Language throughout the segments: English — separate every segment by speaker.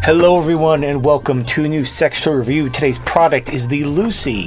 Speaker 1: Hello everyone and welcome to a new sex toy review. Today's product is the Lucy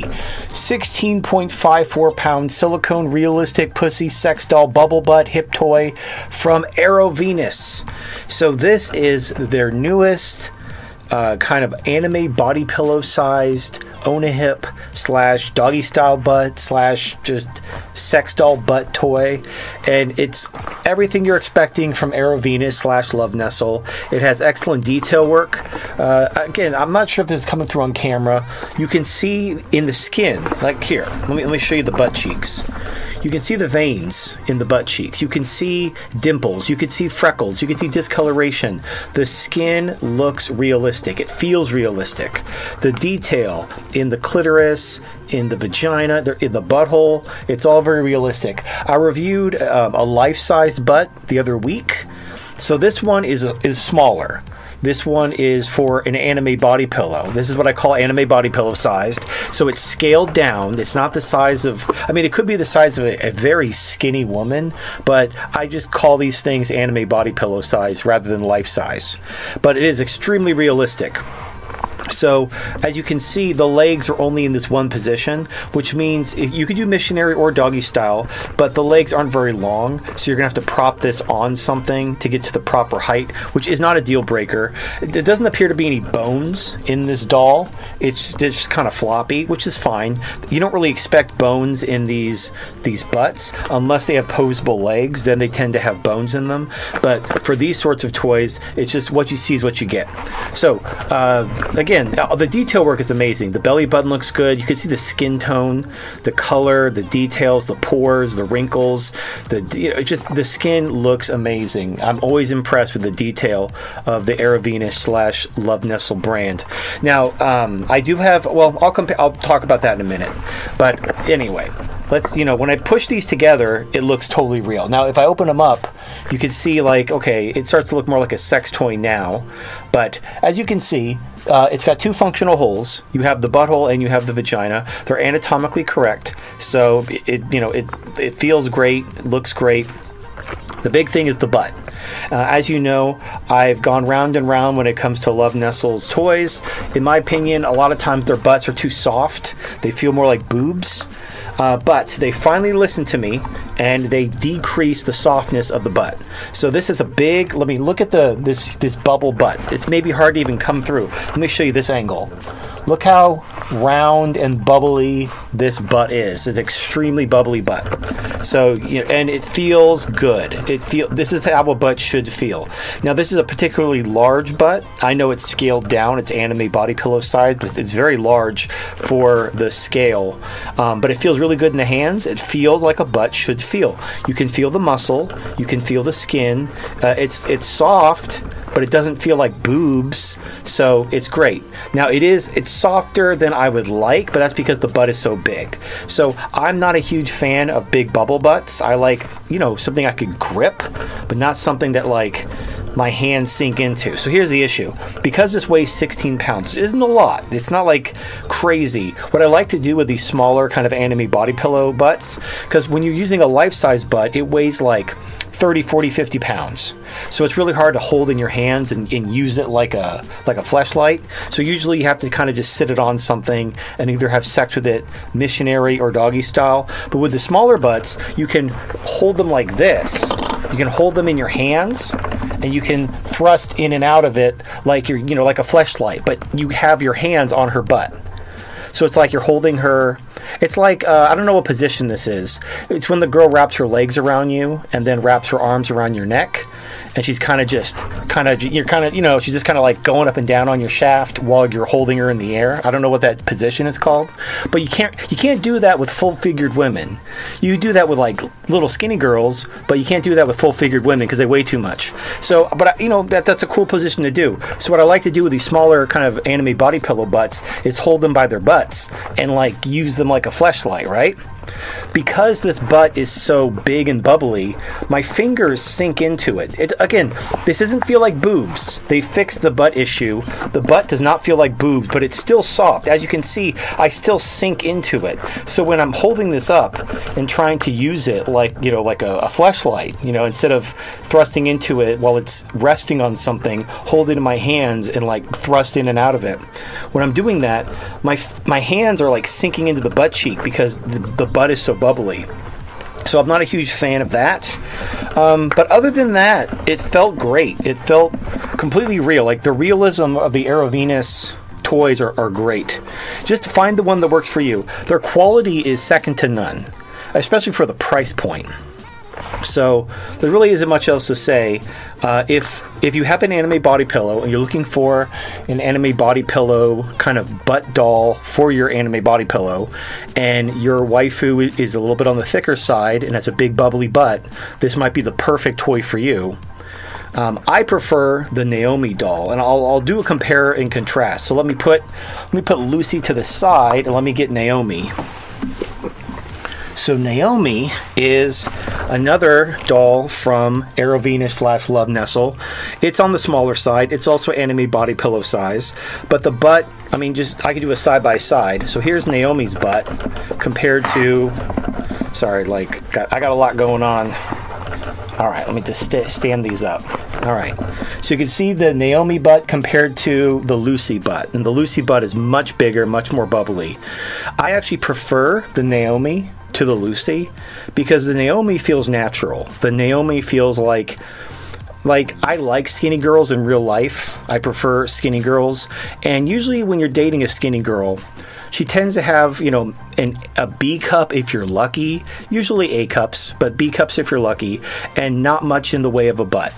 Speaker 1: 16.54 pound silicone realistic pussy sex doll bubble butt hip toy from AeroVenus. So this is their newest kind of anime body pillow sized own a hip / doggy style butt / just sex doll butt toy, and it's everything you're expecting from AeroVenus / Love Nestle. It has excellent detail work. Again, I'm not sure if this is coming through on camera. You can see in the skin, like here, let me show you the butt cheeks. You can see the veins in the butt cheeks. You can see dimples. You can see freckles. You can see discoloration. The skin looks realistic. It feels realistic. The detail in the clitoris, in the vagina, in the butthole, it's all very realistic. I reviewed a life-size butt the other week. So this one is smaller. This one is for an anime body pillow. This is what I call anime body pillow sized. So it's scaled down. It's not the size of, it could be the size of a very skinny woman, but I just call these things anime body pillow size rather than life size. But it is extremely realistic. So, as you can see, the legs are only in this one position, which means you could do missionary or doggy style, but the legs aren't very long, so you're going to have to prop this on something to get to the proper height, which is not a deal breaker. It doesn't appear to be any bones in this doll. It's just kind of floppy, which is fine. You don't really expect bones in these butts unless they have posable legs. Then they tend to have bones in them. But for these sorts of toys, it's just what you see is what you get. So, again, the detail work is amazing. The belly button looks good. You can see the skin tone, the color, the details, the pores, the wrinkles. The skin looks amazing. I'm always impressed with the detail of the AeroVenus / Love Nestle brand. Now, I do have. Well, I'll talk about that in a minute. But anyway, when I push these together, it looks totally real. Now, if I open them up, you can see it starts to look more like a sex toy now. But as you can see, it's got two functional holes. You have the butthole and you have the vagina. They're anatomically correct, so it feels great, it looks great. The big thing is the butt. As you know, I've gone round and round when it comes to Love Nestle's toys. In my opinion, a lot of times their butts are too soft. They feel more like boobs. But they finally listened to me, and they decreased the softness of the butt. So this is a big. Let me look at this bubble butt. It's maybe hard to even come through. Let me show you this angle. Look how round and bubbly this butt is. It's an extremely bubbly butt. So, and it feels good. This is how a butt should feel. Now, this is a particularly large butt. I know it's scaled down. It's anime body pillow size, but it's very large for the scale. But it feels really good in the hands. It feels like a butt should feel. You can feel the muscle. You can feel the skin. It's soft, but it doesn't feel like boobs, so it's great. Now, it's softer than I would like, but that's because the butt is so big. So I'm not a huge fan of big bubble butts. I like, something I could grip, but not something that my hands sink into. So here's the issue. Because this weighs 16 pounds, it isn't a lot. It's not crazy. What I like to do with these smaller kind of anime body pillow butts, because when you're using a life-size butt, it weighs 30, 40, 50 pounds. So it's really hard to hold in your hands and use it like a fleshlight. So usually you have to kind of just sit it on something and either have sex with it missionary or doggy style. But with the smaller butts, you can hold them like this. You can hold them in your hands and you can thrust in and out of it like like a fleshlight, but you have your hands on her butt. So it's like you're holding her. It's like, I don't know what position this is. It's when the girl wraps her legs around you and then wraps her arms around your neck. And she's she's just kind of going up and down on your shaft while you're holding her in the air. I don't know what that position is called. But you can't do that with full-figured women. You do that with little skinny girls, but you can't do that with full-figured women because they weigh too much. So, but that's a cool position to do. So what I like to do with these smaller kind of anime body pillow butts is hold them by their butts and use them like a fleshlight, right? because this butt is so big and bubbly, my fingers sink into it. Again, this doesn't feel like boobs. They fixed the butt issue. The butt does not feel like boobs, but it's still soft. As you can see, I still sink into it. So when I'm holding this up and trying to use it like a fleshlight, instead of thrusting into it while it's resting on something, hold it in my hands and like thrust in and out of it. When I'm doing that, my hands are like sinking into the butt cheek because the butt is so bubbly. So I'm not a huge fan of that. But other than that, it felt great. It felt completely real. Like the realism of the Aerovenus toys are great. Just find the one that works for you. Their quality is second to none, especially for the price point. So there really isn't much else to say. If you have an anime body pillow and you're looking for an anime body pillow kind of butt doll for your anime body pillow, and your waifu is a little bit on the thicker side and has a big bubbly butt, this might be the perfect toy for you. I prefer the Naomi doll, and I'll do a compare and contrast. So let me put Lucy to the side and let me get Naomi. So Naomi is another doll from Aerovenus / Love Nestle. It's on the smaller side. It's also anime body pillow size. But the butt, I could do a side by side. So here's Naomi's butt compared to, I got a lot going on. All right, let me just stand these up. All right, so you can see the Naomi butt compared to the Lucy butt. And the Lucy butt is much bigger, much more bubbly. I actually prefer the Naomi to the Lucy because the Naomi feels natural. The Naomi feels like I like skinny girls in real life. I prefer skinny girls. And usually when you're dating a skinny girl, she tends to have, a B cup if you're lucky, usually A cups, but B cups if you're lucky, and not much in the way of a butt.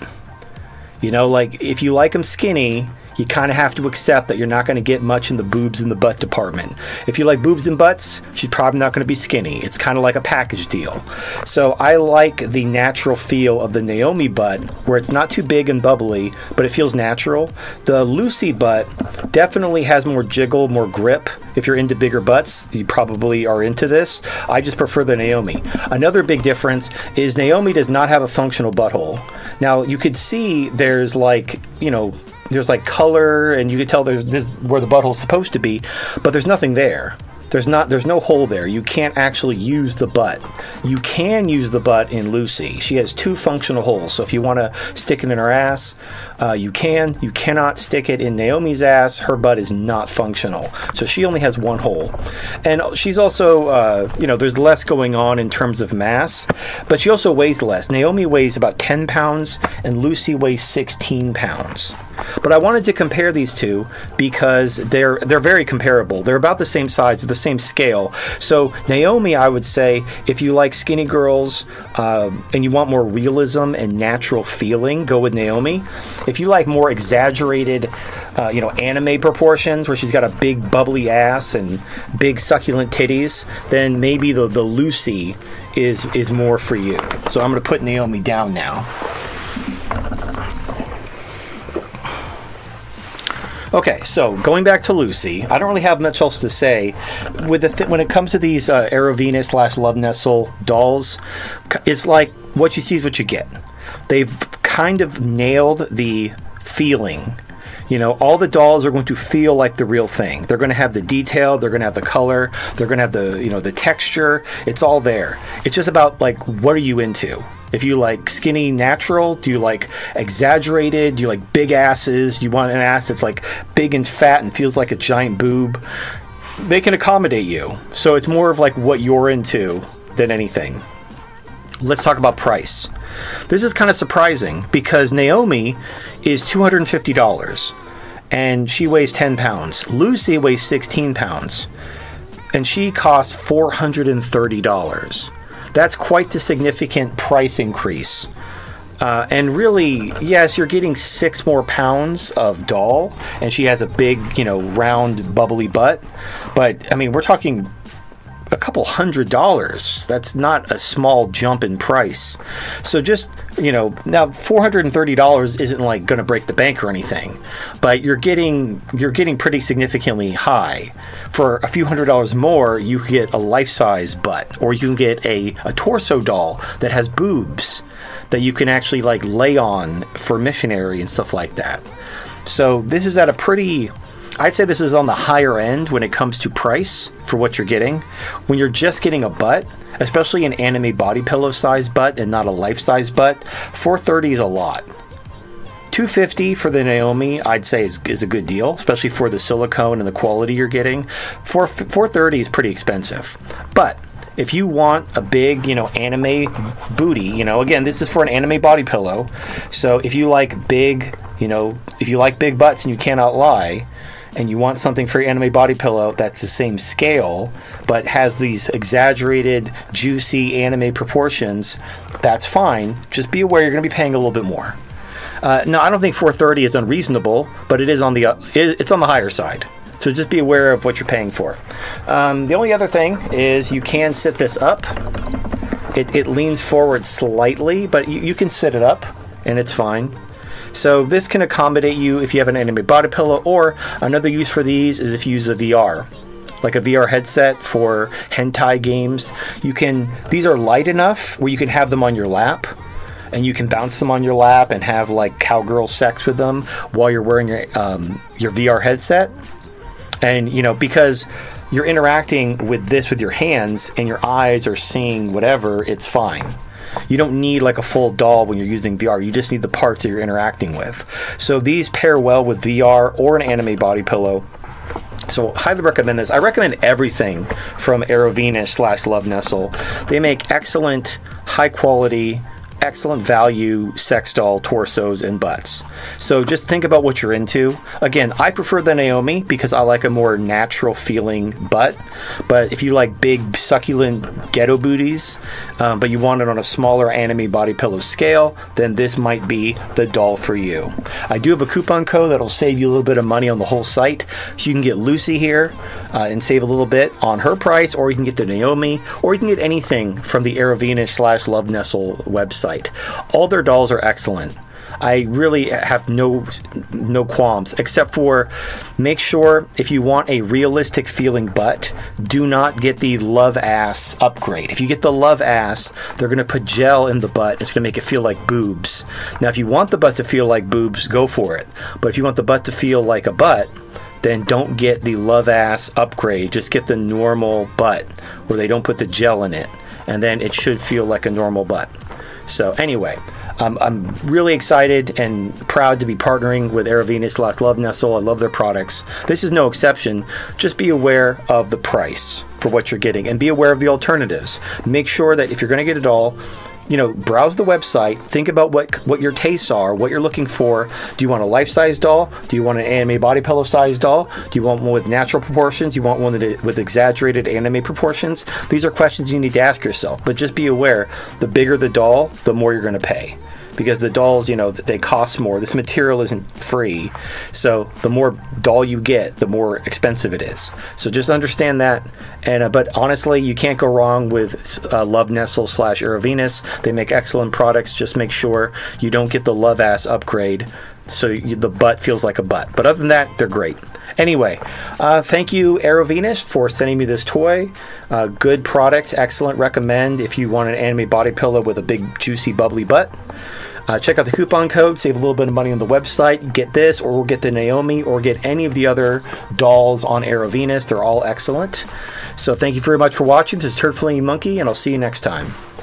Speaker 1: If you like them skinny, you kind of have to accept that you're not going to get much in the boobs and the butt department. If you like boobs and butts, she's probably not going to be skinny. It's kind of like a package deal. So I like the natural feel of the Naomi butt, where it's not too big and bubbly, but it feels natural. The Lucy butt definitely has more jiggle, more grip. If you're into bigger butts, you probably are into this. I just prefer the Naomi. Another big difference is Naomi does not have a functional butthole. Now, you could see there's there's color, and you can tell there's this where the butthole's supposed to be, but there's nothing there. There's no hole there. You can't actually use the butt. You can use the butt in Lucy. She has 2 functional holes. So if you want to stick it in her ass, you can. You cannot stick it in Naomi's ass. Her butt is not functional. So she only has 1 hole. And she's also, there's less going on in terms of mass, but she also weighs less. Naomi weighs about 10 pounds and Lucy weighs 16 pounds. But I wanted to compare these two because they're very comparable. They're about the same size, the same scale. So Naomi, I would say, if you like skinny girls and you want more realism and natural feeling, go with Naomi. If you like more exaggerated, anime proportions, where she's got a big bubbly ass and big succulent titties, then maybe the Lucy is more for you. So I'm going to put Naomi down now. Okay, so going back to Lucy, I don't really have much else to say. When it comes to these Aerovenus / Love Nestle dolls, it's like what you see is what you get. They've kind of nailed the feeling. All the dolls are going to feel like the real thing. They're going to have the detail, they're going to have the color, they're going to have the texture. It's all there. It's just about what are you into? If you like skinny natural, do you like exaggerated? Do you like big asses? Do you want an ass that's big and fat and feels like a giant boob? They can accommodate you. So it's more of what you're into than anything. Let's talk about price. This is kind of surprising because Naomi is $250 and she weighs 10 pounds. Lucy weighs 16 pounds and she costs $430. That's quite the significant price increase. And really, yes, you're getting 6 more pounds of doll, and she has a big, round, bubbly butt. But, we're talking a couple $100. That's not a small jump in price. So just, now $430 isn't like going to break the bank or anything, but you're getting pretty significantly high. For a few $100 more, you can get a life-size butt, or you can get a torso doll that has boobs that you can actually like lay on for missionary and stuff like that. So this is at I'd say this is on the higher end when it comes to price for what you're getting. When you're just getting a butt, especially an anime body pillow size butt and not a life size butt, $430 is a lot. $250 for the Naomi, I'd say is a good deal, especially for the silicone and the quality you're getting. $430 is pretty expensive. But if you want a big, anime booty, again, this is for an anime body pillow. So if you like big, if you like big butts and you cannot lie, and you want something for your anime body pillow that's the same scale, but has these exaggerated, juicy anime proportions, that's fine. Just be aware you're going to be paying a little bit more. No, I don't think $430 is unreasonable, but it is it's on the higher side. So just be aware of what you're paying for. The only other thing is you can sit this up. It leans forward slightly, but you can sit it up, and it's fine. So this can accommodate you if you have an anime body pillow, or another use for these is if you use a VR, like a VR headset for hentai games. These are light enough where you can have them on your lap, and you can bounce them on your lap and have like cowgirl sex with them while you're wearing your VR headset. And because you're interacting with this with your hands and your eyes are seeing whatever, it's fine. You don't need like a full doll when you're using VR. You just need the parts that you're interacting with. So these pair well with VR or an anime body pillow. So highly recommend this. I recommend everything from Aerovenus / Love Nestle. They make excellent, high quality, excellent value sex doll torsos and butts. So just think about what you're into. Again, I prefer the Naomi because I like a more natural feeling butt. But if you like big succulent ghetto booties, but you want it on a smaller anime body pillow scale, then this might be the doll for you. I do have a coupon code that'll save you a little bit of money on the whole site. So you can get Lucy here and save a little bit on her price, or you can get the Naomi, or you can get anything from the Aerovenus / Love Nestle website. All their dolls are excellent. I really have no qualms, except for make sure if you want a realistic feeling butt, do not get the Love Ass upgrade. If you get the Love Ass, they're going to put gel in the butt. It's going to make it feel like boobs. Now, if you want the butt to feel like boobs, go for it. But if you want the butt to feel like a butt, then don't get the Love Ass upgrade. Just get the normal butt where they don't put the gel in it. And then it should feel like a normal butt. So anyway, I'm really excited and proud to be partnering with Aerovenus / Love Nestle. I love their products. This is no exception. Just be aware of the price for what you're getting and be aware of the alternatives. Make sure that if you're going to get a doll, browse the website, think about what your tastes are, what you're looking for. Do you want a life-size doll? Do you want an anime body pillow size doll? Do you want one with natural proportions? Do you want one with exaggerated anime proportions? These are questions you need to ask yourself. But just be aware, the bigger the doll, the more you're going to pay. Because the dolls, they cost more. This material isn't free. So the more doll you get, the more expensive it is. So just understand that. And but honestly, you can't go wrong with Love Nestle / Aerovenus. They make excellent products. Just make sure you don't get the Love Ass upgrade so the butt feels like a butt. But other than that, they're great. Anyway, thank you, Aerovenus, for sending me this toy. Good product, excellent. Recommend if you want an anime body pillow with a big, juicy, bubbly butt. Check out the coupon code, save a little bit of money on the website. Get this, or get the Naomi, or get any of the other dolls on Aerovenus. They're all excellent. So thank you very much for watching. This is Turd Flinging Monkey, and I'll see you next time.